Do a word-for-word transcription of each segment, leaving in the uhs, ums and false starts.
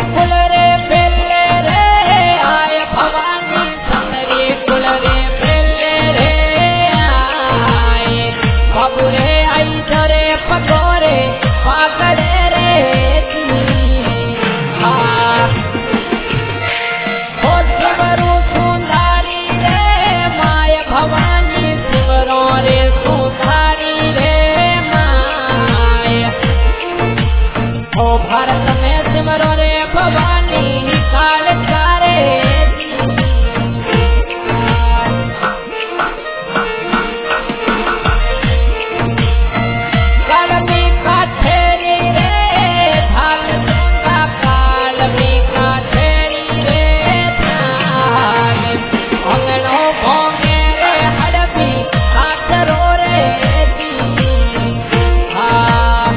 कुल रे बेले रे आय भवानी सतरे कुल रे बेले रे आय बाबूरे आई धरे पकोरे पागले रे हो सिमरू सुंदरी रे माय भवानी सिमरो रे सुंदरी रे माय ओ भारत में सिमरो रे भवानी काल चारे कालमी काठेरी रे धाल सुंगा कालमी काठेरी रे धाल अंगनो भोंगे रे हड़पी काठरो रे हाँ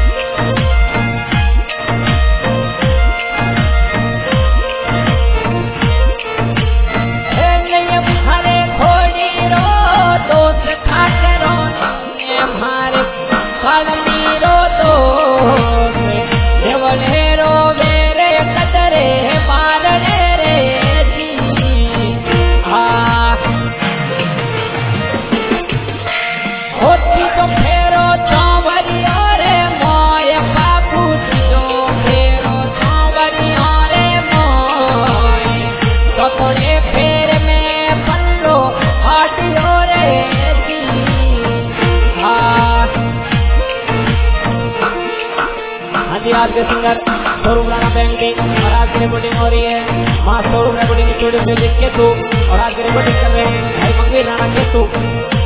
हरे घोड़ी रो दोस्त खाकरो हमारे कालमी रो दोस्त देवले रो मेरे कतरे मारने रे जी हाँ होती तो फेरो चौवरिया रे मोय बाबू जो फेरो चौवरिया रे मोय कतरे फेर में पल्लो हाटियो रे जी हाँ हाँ जी आज के सिंगर स्वरूप राणा बैंकिंग और आज की रिपोर्टिंग हो रही है माँ स्वरूप रिपोर्टिंग स्टूडियो म्यूजिक केतु और आज की रिपोर्टिंग कर रहे हैं भाई मंगवीर राणा केतु।